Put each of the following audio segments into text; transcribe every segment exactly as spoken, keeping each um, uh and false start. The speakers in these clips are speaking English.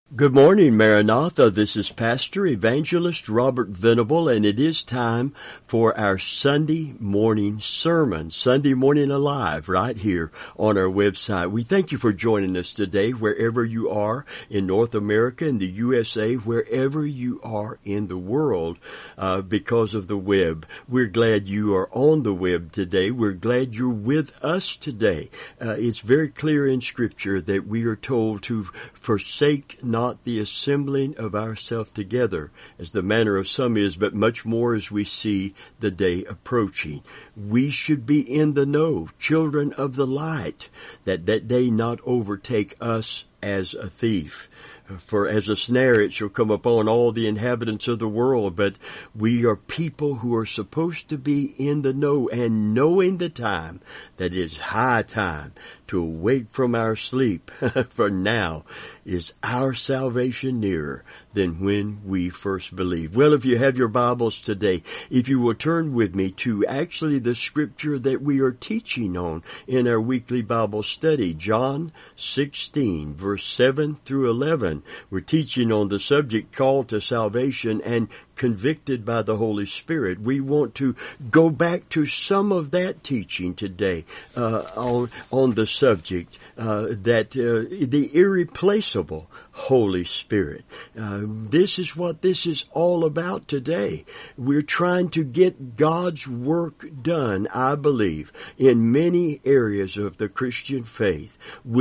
Good morning, Maranatha. This is Pastor Evangelist Robert Venable, and it is time for our Sunday morning sermon, Sunday Morning Alive, right here on our website. We thank you for joining us today, wherever you are in North America, in the U S A, wherever you are in the world, uh, because of the web. We're glad you are on the web today. We're glad you're with us today. Uh, it's very clear in Scripture that we are told to forsake not Not the assembling of ourselves together, as the manner of some is, but much more as we see the day approaching. We should be in the know, children of the light, that that day not overtake us as a thief. For as a snare it shall come upon all the inhabitants of the world, but we are people who are supposed to be in the know and knowing the time, that it is high time to awake from our sleep, for now is our salvation nearer than when we first believed. Well, if you have your Bibles today, if you will turn with me to actually the scripture that we are teaching on in our weekly Bible study, John sixteen, verse seven through eleven. We're teaching on the subject called to salvation and convicted by the Holy Spirit. We want to go back to some of that teaching today uh, on on the subject uh, that uh, the irreplaceable Holy Spirit. Uh, this is what this is all about today. We're trying to get God's work done, I believe, in many areas of the Christian faith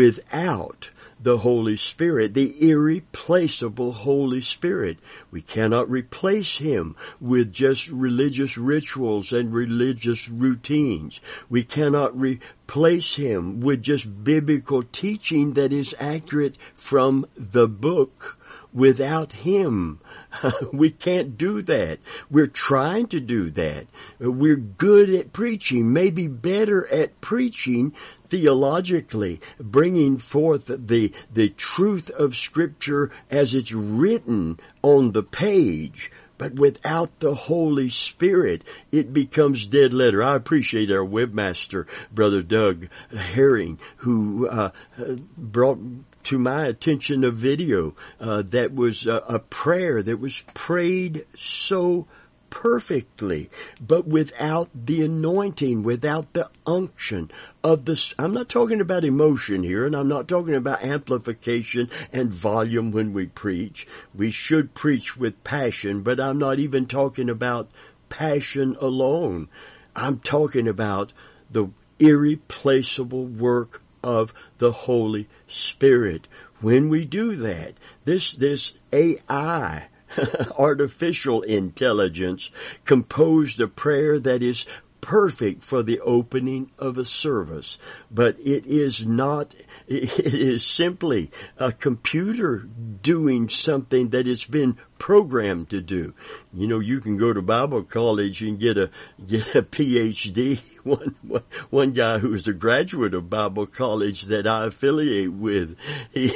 without the Holy Spirit, the irreplaceable Holy Spirit. We cannot replace Him with just religious rituals and religious routines. We cannot replace Him with just biblical teaching that is accurate from the book. Without Him, we can't do that. We're trying to do that. We're good at preaching, maybe better at preaching theologically, bringing forth the the truth of Scripture as it's written on the page. But without the Holy Spirit, it becomes dead letter. I appreciate our webmaster, Brother Doug Herring, who uh, brought to my attention a video uh, that was a, a prayer that was prayed so perfectly, but without the anointing, without the unction of the, I'm not talking about emotion here, and I'm not talking about amplification and volume when we preach. We should preach with passion, but I'm not even talking about passion alone. I'm talking about the irreplaceable work of the Holy Spirit. When we do that, this, this A I, artificial intelligence, composed a prayer that is perfect for the opening of a service, but it is not, it is simply a computer doing something that it's been programmed to do. You know, you can go to Bible college and get a, get a P H D. One, one, one guy who is a graduate of Bible college that I affiliate with, he,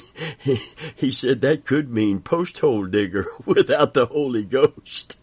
he, he said that could mean post hole digger without the Holy Ghost.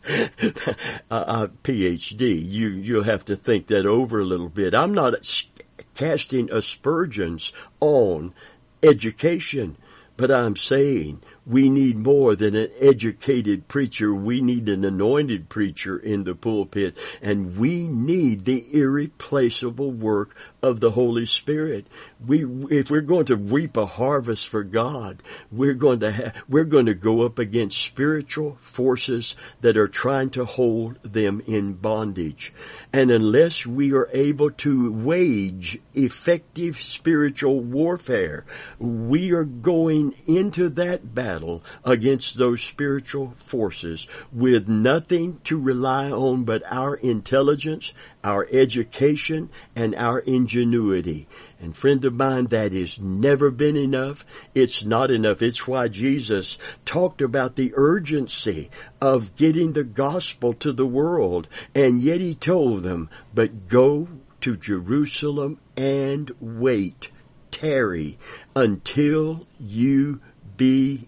uh, P H D. You, you'll have to think that over a little bit. I'm not casting aspersions on education, but I'm saying we need more than an educated preacher. We need an anointed preacher in the pulpit, and we need the irreplaceable work of the Holy Spirit. We, if we're going to reap a harvest for God, we're going to have, we're going to go up against spiritual forces that are trying to hold them in bondage. And unless we are able to wage effective spiritual warfare, we are going into that battle against those spiritual forces with nothing to rely on but our intelligence, our education, and our ingenuity. And friend of mine, that has never been enough. It's not enough. It's why Jesus talked about the urgency of getting the gospel to the world. And yet He told them, but go to Jerusalem and wait, tarry, until you be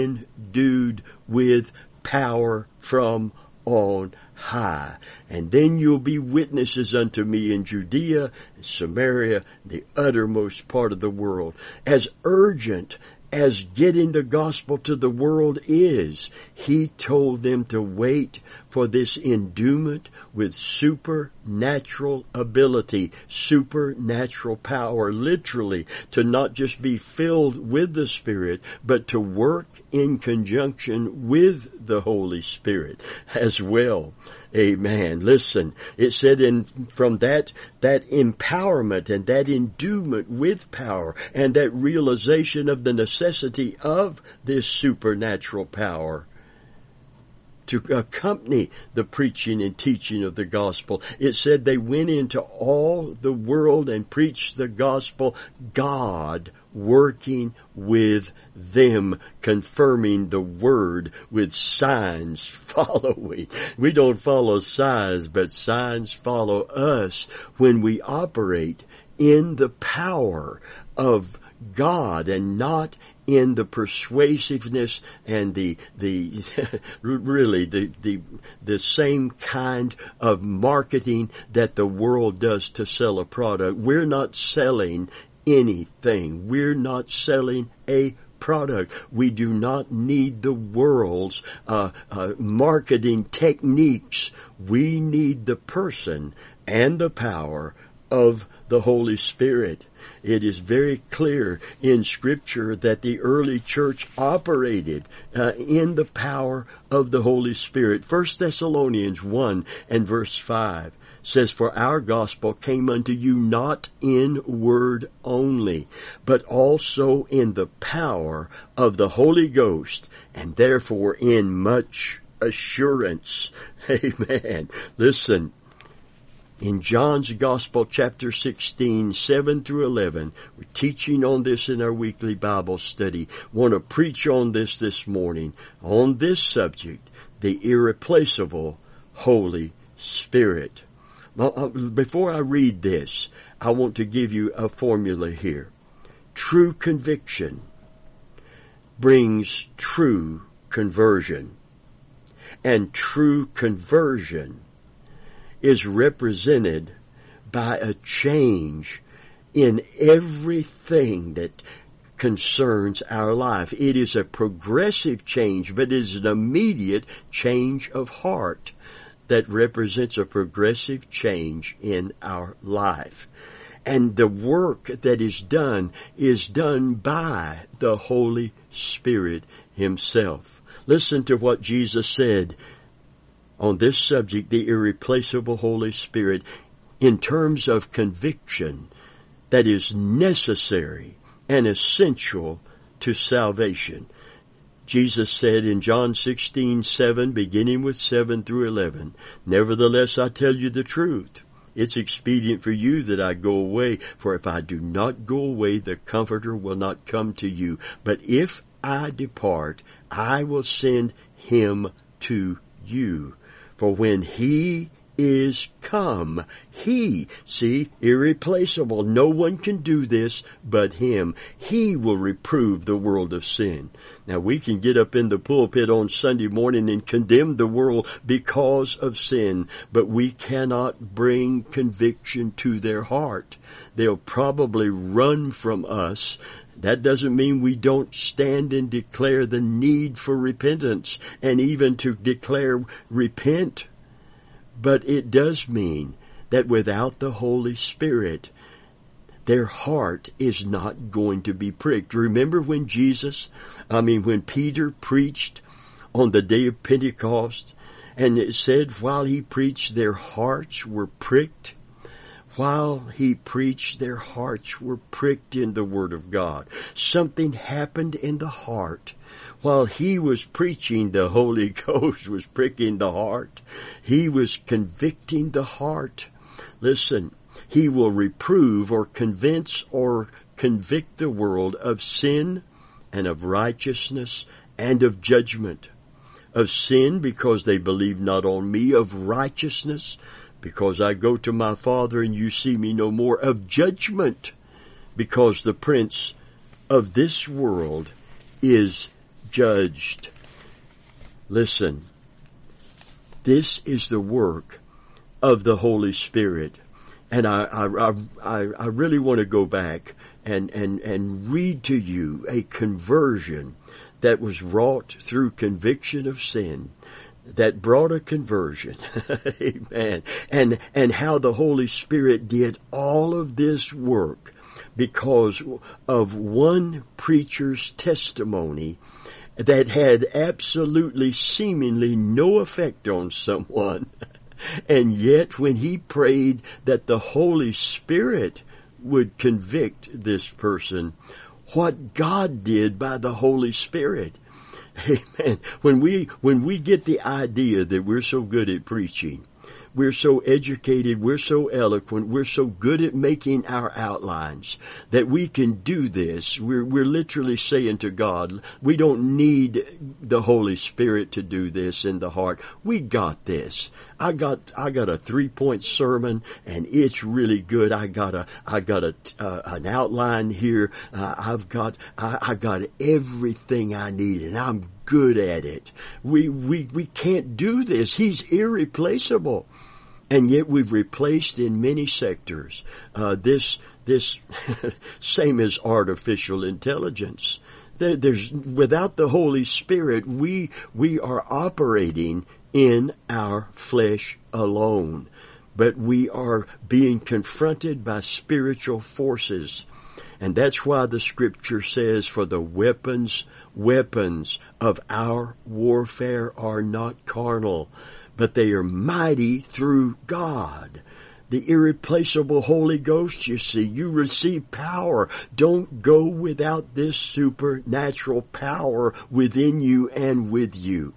endued with power from on high. And then you'll be witnesses unto me in Judea, Samaria, the uttermost part of the world. As urgent as getting the gospel to the world is. He told them to wait for this endowment with supernatural ability, supernatural power, literally, to not just be filled with the Spirit, but to work in conjunction with the Holy Spirit as well. Amen. Listen, it said in from that that empowerment and that endowment with power and that realization of the necessity of this supernatural power to accompany the preaching and teaching of the gospel. It said they went into all the world and preached the gospel, God working with them, confirming the word with signs following. We don't follow signs, but signs follow us when we operate in the power of God and not in the persuasiveness and the the really the the the same kind of marketing that the world does to sell a product. We're not selling anything. We're not selling a product. We do not need the world's uh, uh, marketing techniques. We need the person and the power of the Holy Spirit. It is very clear in Scripture that the early church operated uh, in the power of the Holy Spirit. First Thessalonians one and verse five says, "For our gospel came unto you not in word only, but also in the power of the Holy Ghost, and therefore in much assurance." Amen. Listen. In John's Gospel, chapter sixteen, seven through eleven, we're teaching on this in our weekly Bible study. Want to preach on this this morning, on this subject, the irreplaceable Holy Spirit. Well, before I read this, I want to give you a formula here. True conviction brings true conversion, and true conversion is represented by a change in everything that concerns our life. It is a progressive change, but it is an immediate change of heart that represents a progressive change in our life. And the work that is done is done by the Holy Spirit Himself. Listen to what Jesus said on this subject, the irreplaceable Holy Spirit, in terms of conviction that is necessary and essential to salvation. Jesus said in John sixteen, seven, beginning with seven through eleven, "Nevertheless, I tell you the truth. It's expedient for you that I go away, for if I do not go away, the Comforter will not come to you. But if I depart, I will send Him to you. For when He is come, He, see, irreplaceable, no one can do this but Him. He will reprove the world of sin." Now we can get up in the pulpit on Sunday morning and condemn the world because of sin, but we cannot bring conviction to their heart. They'll probably run from us. That doesn't mean we don't stand and declare the need for repentance and even to declare repent. But it does mean that without the Holy Spirit, their heart is not going to be pricked. Remember when Jesus, I mean when Peter preached on the day of Pentecost, and it said while he preached their hearts were pricked? While he preached, their hearts were pricked in the Word of God. Something happened in the heart. While he was preaching, the Holy Ghost was pricking the heart. He was convicting the heart. Listen, He will reprove or convince or convict the world of sin and of righteousness and of judgment. Of sin, because they believe not on me. Of righteousness, because I go to my Father and you see me no more. Of judgment, because the prince of this world is judged. Listen, this is the work of the Holy Spirit. And I, I, I, I really want to go back and, and, and read to you a conversion that was wrought through conviction of sin, that brought a conversion. Amen. And, and how the Holy Spirit did all of this work because of one preacher's testimony that had absolutely seemingly no effect on someone. And yet when he prayed that the Holy Spirit would convict this person, what God did by the Holy Spirit. Amen. When we, when we get the idea that we're so good at preaching, we're so educated, we're so eloquent, we're so good at making our outlines that we can do this. We're, we're literally saying to God, we don't need the Holy Spirit to do this in the heart. We got this. I got, I got a three-point sermon and it's really good. I got a, I got a, uh, an outline here. Uh, I've got, I, I got everything I need and I'm good at it. We, we, we can't do this. He's irreplaceable. And yet we've replaced in many sectors, uh, this, this, same as artificial intelligence. There, there's, without the Holy Spirit, we, we are operating in our flesh alone. But we are being confronted by spiritual forces. And that's why the scripture says, for the weapons, weapons of our warfare are not carnal, but they are mighty through God. The irreplaceable Holy Ghost, you see, you receive power. Don't go without this supernatural power within you and with you.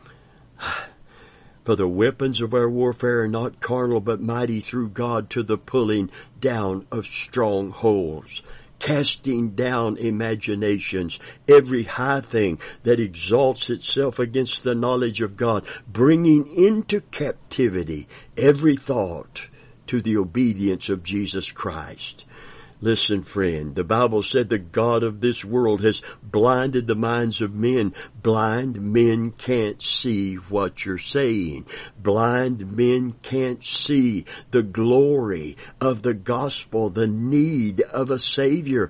For the weapons of our warfare are not carnal, but mighty through God to the pulling down of strongholds, casting down imaginations, every high thing that exalts itself against the knowledge of God, bringing into captivity every thought to the obedience of Jesus Christ. Listen, friend, the Bible said the God of this world has blinded the minds of men. Blind men can't see what you're saying. Blind men can't see the glory of the gospel, the need of a Savior.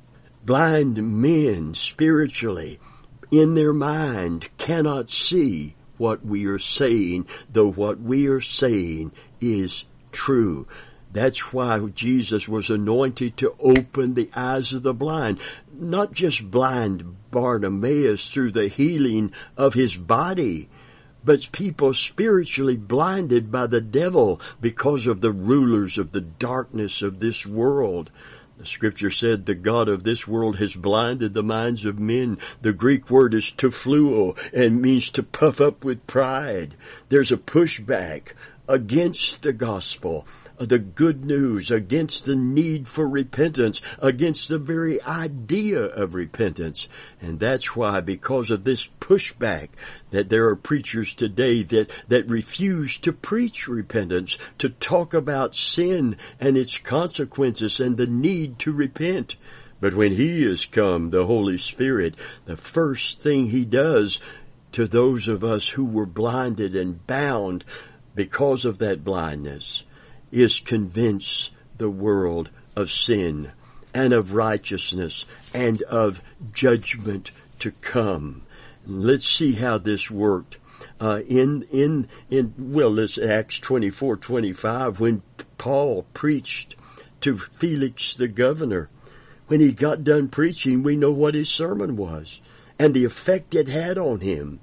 Blind men, spiritually, in their mind, cannot see what we are saying, though what we are saying is true. That's why Jesus was anointed to open the eyes of the blind. Not just blind Bartimaeus through the healing of his body, but people spiritually blinded by the devil because of the rulers of the darkness of this world. The scripture said the God of this world has blinded the minds of men. The Greek word is tefluo and means to puff up with pride. There's a pushback against the gospel, the good news, against the need for repentance, against the very idea of repentance. And that's why, because of this pushback, that there are preachers today that, that refuse to preach repentance, to talk about sin and its consequences and the need to repent. But when He has come, the Holy Spirit, the first thing He does to those of us who were blinded and bound because of that blindness is convince the world of sin and of righteousness and of judgment to come. Let's see how this worked. Uh, in, in, in, well, it's Acts twenty-four twenty-five, when Paul preached to Felix the governor. When he got done preaching, we know what his sermon was and the effect it had on him,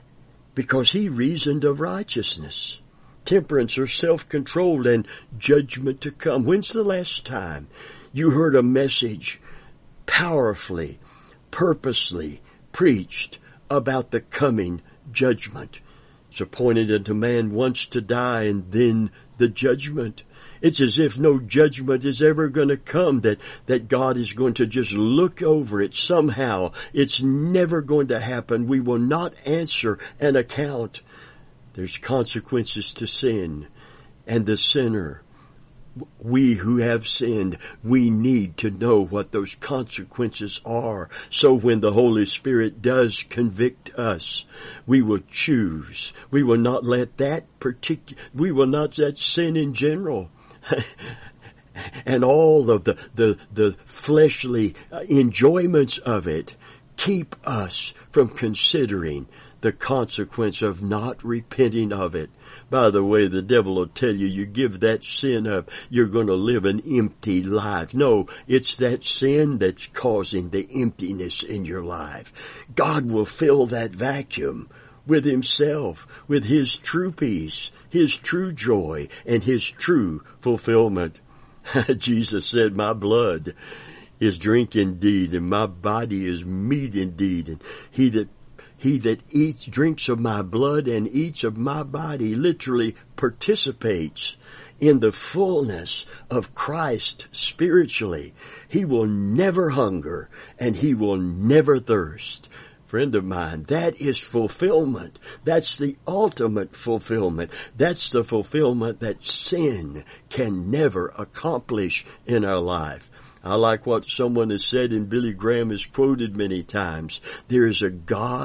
because he reasoned of righteousness, temperance or self-controlled, and judgment to come. When's the last time you heard a message powerfully, purposely preached about the coming judgment? It's appointed unto man once to die, and then the judgment. It's as if no judgment is ever going to come, that, that God is going to just look over it somehow. It's never going to happen. We will not answer an account. There's consequences to sin, and the sinner, we who have sinned, we need to know what those consequences are. So when the Holy Spirit does convict us, we will choose. We will not let that particular, we will not let sin in general and all of the, the, the fleshly enjoyments of it keep us from considering the consequence of not repenting of it. By the way, the devil will tell you, you give that sin up, you're going to live an empty life. No, it's that sin that's causing the emptiness in your life. God will fill that vacuum with Himself, with His true peace, His true joy, and His true fulfillment. Jesus said, my blood is drink indeed, and my body is meat indeed, and he that He that eats, drinks of my blood and eats of my body literally participates in the fullness of Christ spiritually. He will never hunger and he will never thirst. Friend of mine, that is fulfillment. That's the ultimate fulfillment. That's the fulfillment that sin can never accomplish in our life. I like what someone has said, and Billy Graham has quoted many times. There is a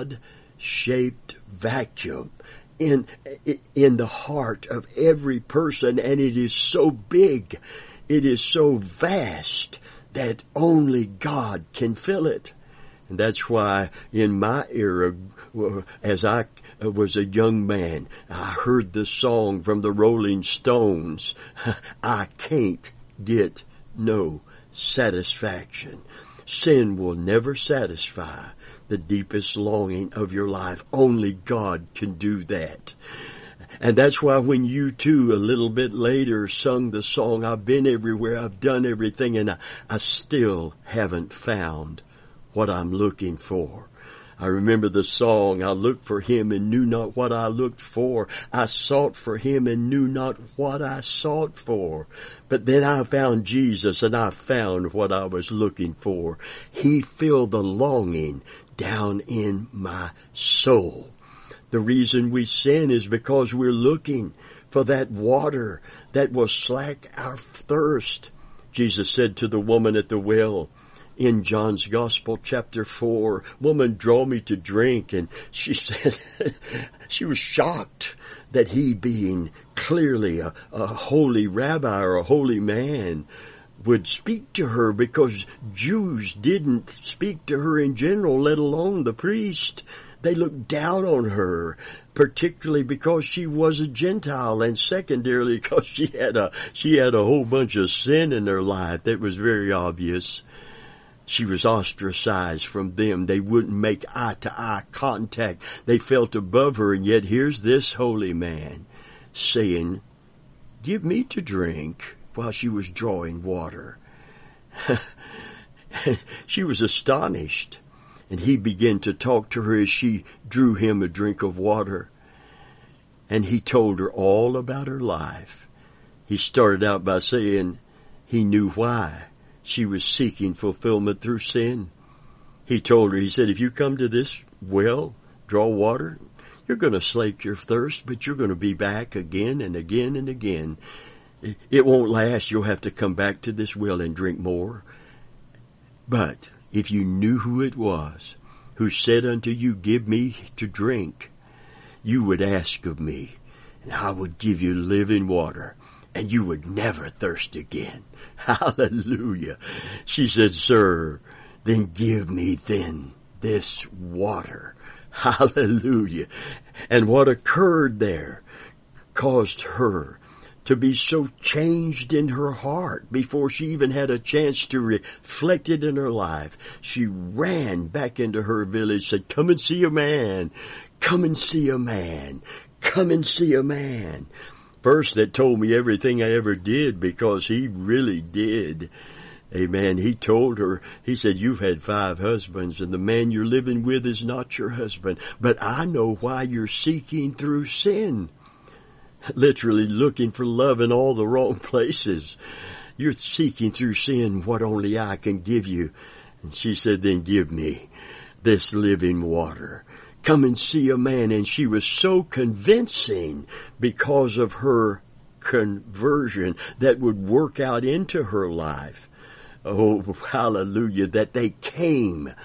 God-shaped vacuum in, in the heart of every person, and it is so big, it is so vast that only God can fill it. And that's why in my era, as I was a young man, I heard the song from the Rolling Stones, I can't get no satisfaction. Sin will never satisfy the deepest longing of your life. Only God can do that. And that's why when you too, a little bit later, sung the song, I've been everywhere, I've done everything, and I, I still haven't found what I'm looking for. I remember the song, I looked for Him and knew not what I looked for. I sought for Him and knew not what I sought for. But then I found Jesus and I found what I was looking for. He filled the longing down in my soul. The reason we sin is because we're looking for that water that will slake our thirst. Jesus said to the woman at the well, in John's Gospel, chapter four, woman, draw me to drink. And she said, she was shocked that he, being clearly a, a holy rabbi or a holy man, would speak to her, because Jews didn't speak to her in general, let alone the priest. They looked down on her, particularly because she was a Gentile, and secondarily because she had a, she had a whole bunch of sin in her life that was very obvious. She was ostracized from them. They wouldn't make eye-to-eye contact. They felt above her, and yet here's this holy man saying, give me to drink, while she was drawing water. She was astonished, and he began to talk to her as she drew him a drink of water. And he told her all about her life. He started out by saying he knew why she was seeking fulfillment through sin. He told her, he said, if you come to this well, draw water, you're going to slake your thirst, but you're going to be back again and again and again. It won't last. You'll have to come back to this well and drink more. But if you knew who it was who said unto you, give me to drink, you would ask of me, and I would give you living water, and you would never thirst again. Hallelujah. She said, sir, then give me then this water. Hallelujah. And what occurred there caused her to be so changed in her heart before she even had a chance to reflect it in her life. She ran back into her village, said, come and see a man. Come and see a man. Come and see a man. First, that told me everything I ever did, because he really did. Amen. He told her, he said, you've had five husbands, and the man you're living with is not your husband. But I know why you're seeking through sin. Literally looking for love in all the wrong places. You're seeking through sin what only I can give you. And she said, then give me this living water. Come and see a man. And she was so convincing because of her conversion that would work out into her life. Oh, hallelujah, that they came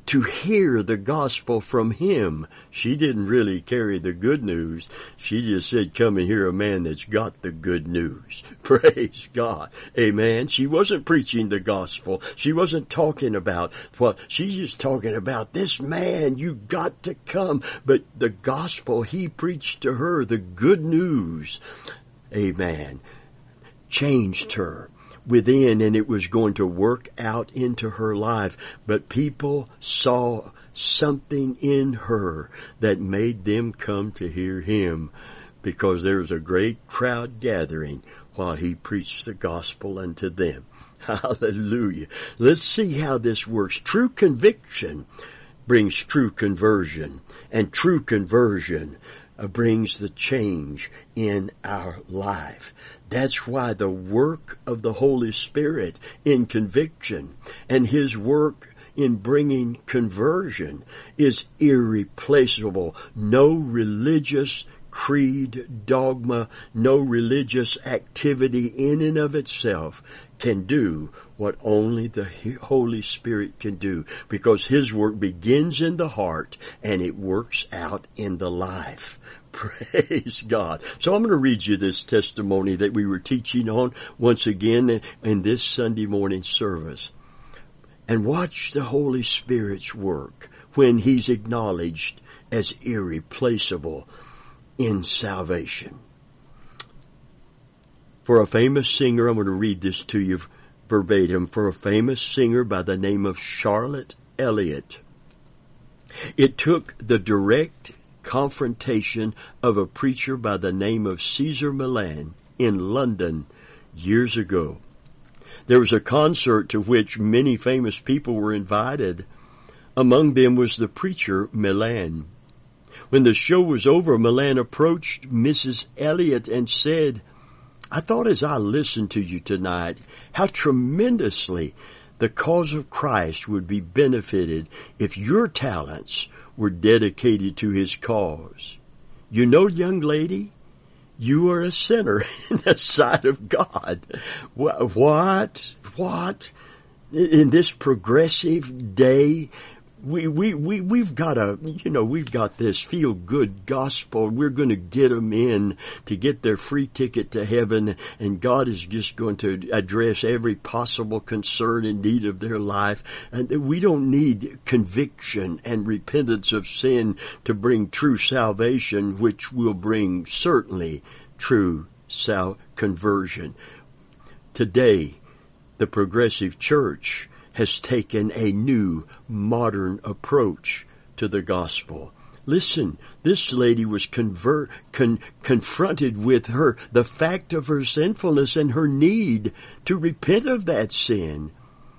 to hear the gospel from him. She didn't really carry the good news. She just said, come and hear a man that's got the good news. Praise God. Amen. She wasn't preaching the gospel. She wasn't talking about, well, she's just talking about this man. You got to come. But the gospel he preached to her, the good news, amen, changed her within, and it was going to work out into her life. But people saw something in her that made them come to hear him, because there was a great crowd gathering while he preached the gospel unto them. Hallelujah. Let's see how this works. True conviction brings true conversion, and true conversion uh, brings the change in our life. That's why the work of the Holy Spirit in conviction and his work in bringing conversion is irreplaceable. No religious creed, dogma, no religious activity in and of itself can do what only the Holy Spirit can do, because his work begins in the heart and it works out in the life. Praise God. So I'm going to read you this testimony that we were teaching on once again in this Sunday morning service. And watch the Holy Spirit's work when he's acknowledged as irreplaceable in salvation. For a famous singer, I'm going to read this to you verbatim. For a famous singer by the name of Charlotte Elliott, it took the direct confrontation of a preacher by the name of Cesar Millan in London years ago. There was a concert to which many famous people were invited. Among them was the preacher Millan. When the show was over, Millan approached Missus Elliott and said, I thought as I listened to you tonight how tremendously the cause of Christ would be benefited if your talents were dedicated to his cause. You know, young lady, you are a sinner in the sight of God. What? What? In this progressive day, we, we, we, we've got a, you know, we've got this feel-good gospel. We're going to get them in to get their free ticket to heaven, and God is just going to address every possible concern and need of their life. And we don't need conviction and repentance of sin to bring true salvation, which will bring certainly true sal- conversion. Today, the progressive church has taken a new, modern approach to the gospel. Listen, this lady was convert, con, confronted with her, the fact of her sinfulness and her need to repent of that sin.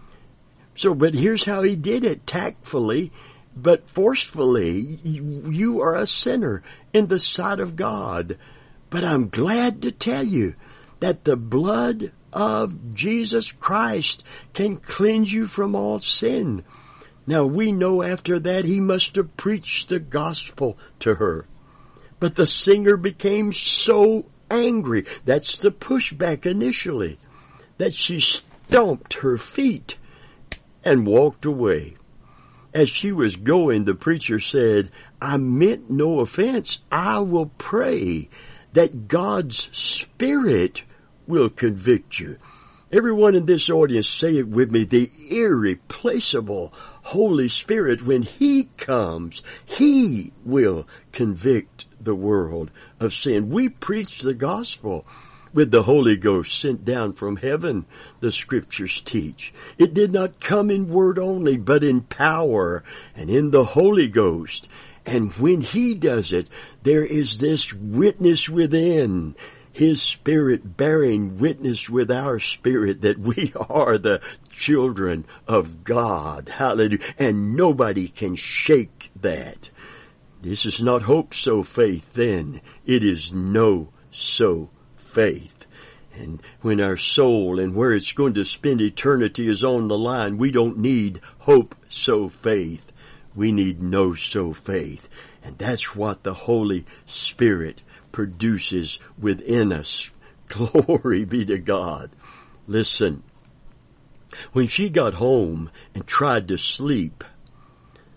So, but here's how he did it, tactfully, but forcefully. You, you are a sinner in the sight of God. But I'm glad to tell you that the blood of Jesus Christ can cleanse you from all sin. Now we know after that he must have preached the gospel to her. But the singer became so angry, that's the pushback initially, that she stomped her feet and walked away. As she was going, the preacher said, I meant no offense. I will pray that God's Spirit will convict you. Everyone in this audience, say it with me. The irreplaceable Holy Spirit, when he comes, he will convict the world of sin. We preach the gospel with the Holy Ghost sent down from heaven, the scriptures teach. It did not come in word only, but in power and in the Holy Ghost. And when he does it, there is this witness within, his Spirit bearing witness with our spirit that we are the children of God. Hallelujah. And nobody can shake that. This is not hope so faith then. It is know so faith. And when our soul and where it's going to spend eternity is on the line, we don't need hope so faith. We need know so faith. And that's what the Holy Spirit produces within us. Glory be to God. Listen, when she got home and tried to sleep,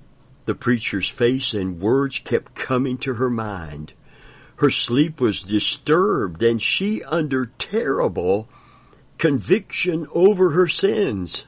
The preacher's face and words kept coming to her mind. Her sleep was disturbed, and she under terrible conviction over her sins.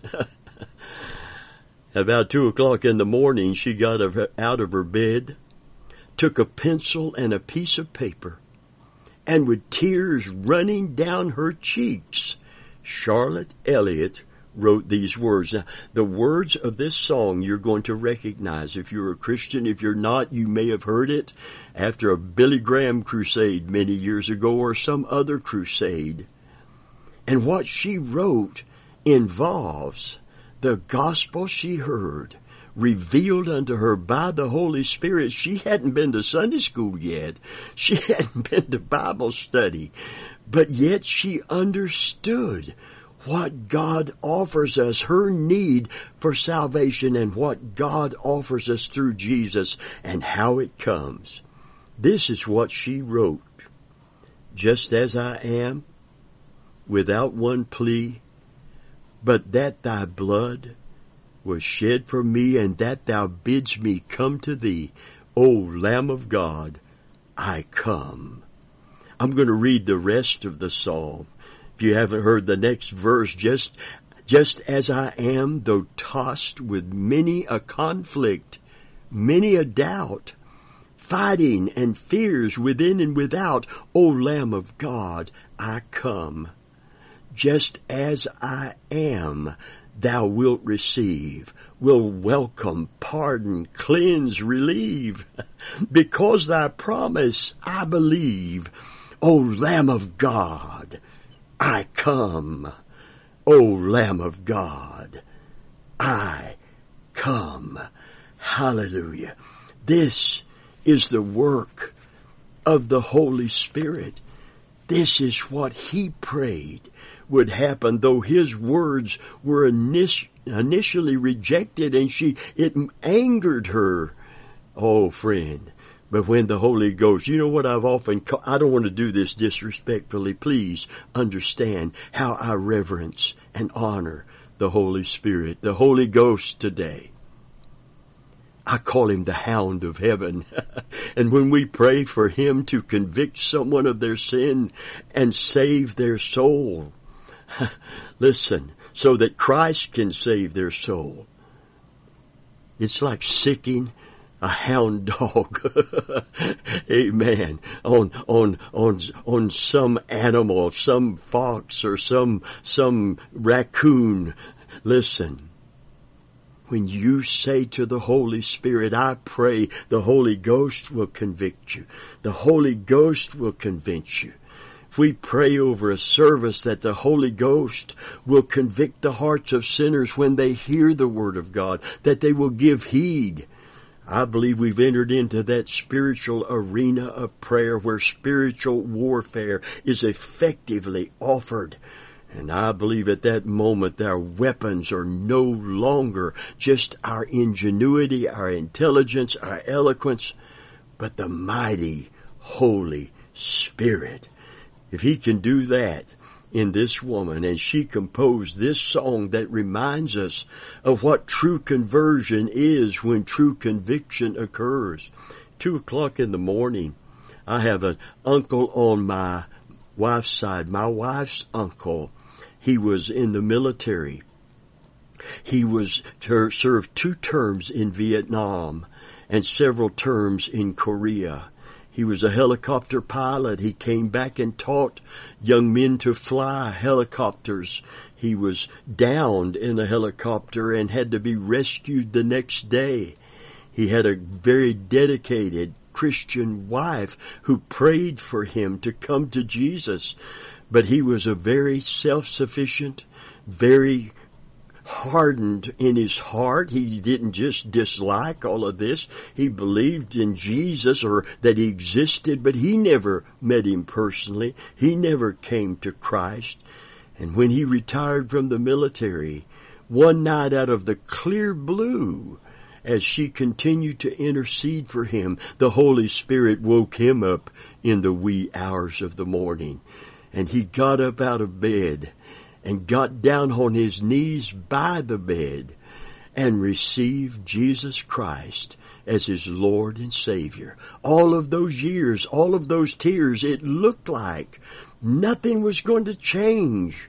About two o'clock in the morning, she got out of her bed, took a pencil and a piece of paper, and with tears running down her cheeks, Charlotte Elliott wrote these words. Now, the words of this song you're going to recognize if you're a Christian. If you're not, you may have heard it after a Billy Graham crusade many years ago or some other crusade. And what she wrote involves the gospel she heard, revealed unto her by the Holy Spirit. She hadn't been to Sunday school yet. She hadn't been to Bible study. But yet she understood what God offers us, her need for salvation, and what God offers us through Jesus and how it comes. This is what she wrote. Just as I am, without one plea, but that thy blood was shed for me, and that thou bidst me come to thee, O Lamb of God, I come. I'm going to read the rest of the psalm. If you haven't heard the next verse, just, just as I am, though tossed with many a conflict, many a doubt, fighting and fears within and without, O Lamb of God, I come. Just as I am, thou wilt receive, will welcome, pardon, cleanse, relieve. Because thy promise I believe, O Lamb of God, I come. O Lamb of God, I come. Hallelujah. This is the work of the Holy Spirit. This is what he prayed would happen, though his words were init- initially rejected, and she it angered her. Oh, friend. But when the Holy Ghost, you know what I've often, call, I don't want to do this disrespectfully. Please understand how I reverence and honor the Holy Spirit, the Holy Ghost today. I call him the Hound of Heaven. And when we pray for him to convict someone of their sin and save their soul, listen, so that Christ can save their soul, it's like sicking a hound dog, amen, on, on, on, on some animal, some fox or some, some raccoon. Listen, when you say to the Holy Spirit, I pray, the Holy Ghost will convict you. The Holy Ghost will convince you. If we pray over a service, that the Holy Ghost will convict the hearts of sinners when they hear the Word of God, that they will give heed. I believe we've entered into that spiritual arena of prayer where spiritual warfare is effectively offered. And I believe at that moment our weapons are no longer just our ingenuity, our intelligence, our eloquence, but the mighty Holy Spirit. If he can do that in this woman, and she composed this song that reminds us of what true conversion is when true conviction occurs. Two o'clock in the morning, I have an uncle on my wife's side, my wife's uncle. He was in the military. He was ter- served two terms in Vietnam and several terms in Korea. He was a helicopter pilot. He came back and taught young men to fly helicopters. He was downed in a helicopter and had to be rescued the next day. He had a very dedicated Christian wife who prayed for him to come to Jesus. But he was a very self-sufficient, very hardened in his heart. He didn't just dislike all of this. He believed in Jesus, or that he existed, but he never met him personally. He never came to Christ. And when he retired from the military, one night out of the clear blue, as she continued to intercede for him, the Holy Spirit woke him up in the wee hours of the morning. And he got up out of bed and got down on his knees by the bed and receive Jesus Christ as his Lord and Savior. All of those years, all of those tears, it looked like nothing was going to change.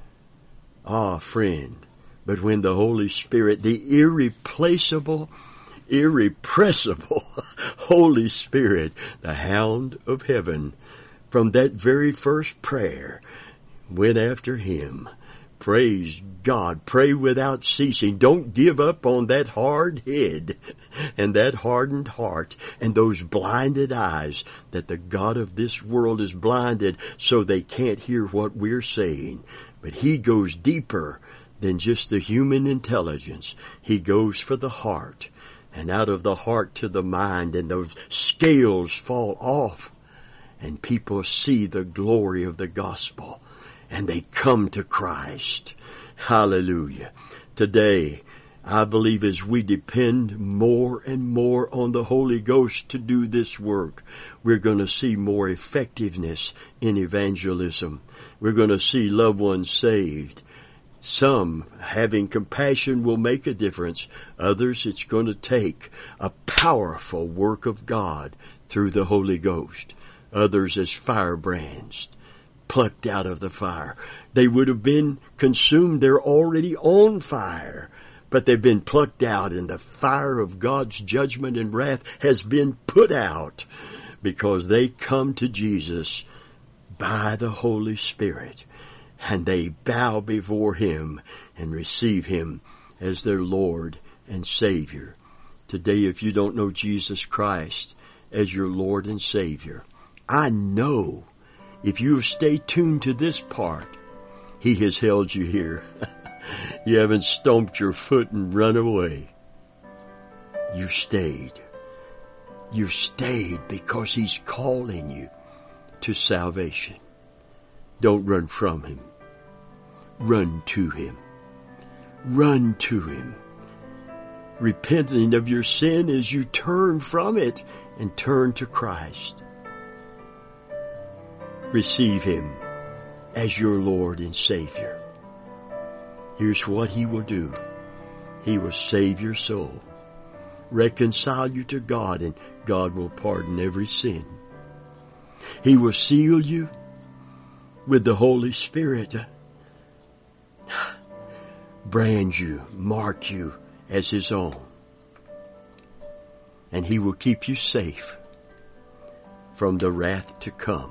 Ah, friend, but when the Holy Spirit, the irreplaceable, irrepressible Holy Spirit, the Hound of Heaven, from that very first prayer, went after him. Praise God. Pray without ceasing. Don't give up on that hard head and that hardened heart and those blinded eyes that the God of this world is blinded so they can't hear what we're saying. But he goes deeper than just the human intelligence. He goes for the heart, and out of the heart to the mind, and those scales fall off, and people see the glory of the gospel, and they come to Christ. Hallelujah. Today, I believe as we depend more and more on the Holy Ghost to do this work, we're going to see more effectiveness in evangelism. We're going to see loved ones saved. Some, having compassion, will make a difference. Others, it's going to take a powerful work of God through the Holy Ghost. Others as firebrands, plucked out of the fire. They would have been consumed. They're already on fire, but they've been plucked out, and the fire of God's judgment and wrath has been put out because they come to Jesus by the Holy Spirit, and they bow before him and receive him as their Lord and Savior. Today, if you don't know Jesus Christ as your Lord and Savior, I know if you have stayed tuned to this part, he has held you here. You haven't stomped your foot and run away. You stayed. You stayed because he's calling you to salvation. Don't run from him. Run to him. Run to him. Repenting of your sin as you turn from it and turn to Christ. Receive him as your Lord and Savior. Here's what he will do. He will save your soul, reconcile you to God, and God will pardon every sin. He will seal you with the Holy Spirit, brand you, mark you as his own, and he will keep you safe from the wrath to come.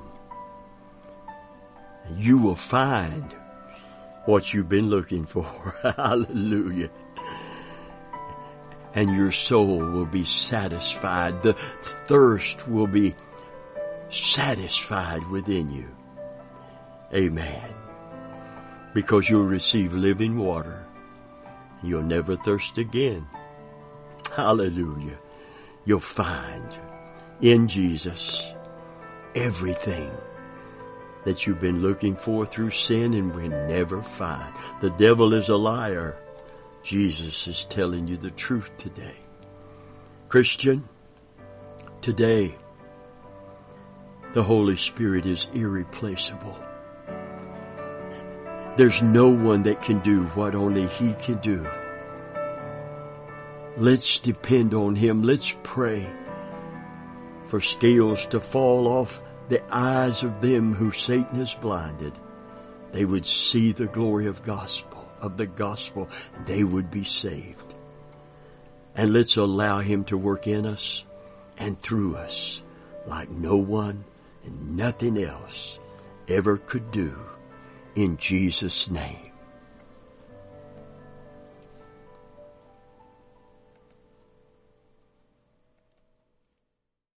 You will find what you've been looking for. Hallelujah. And your soul will be satisfied. The thirst will be satisfied within you. Amen. Because you'll receive living water. You'll never thirst again. Hallelujah. You'll find in Jesus everything that you've been looking for through sin and will never find. The devil is a liar. Jesus is telling you the truth today. Christian, today, the Holy Spirit is irreplaceable. There's no one that can do what only he can do. Let's depend on him. Let's pray for scales to fall off the eyes of them who Satan has blinded. They would see the glory of gospel, of the gospel, and they would be saved. And let's allow him to work in us and through us like no one and nothing else ever could do. In Jesus' name.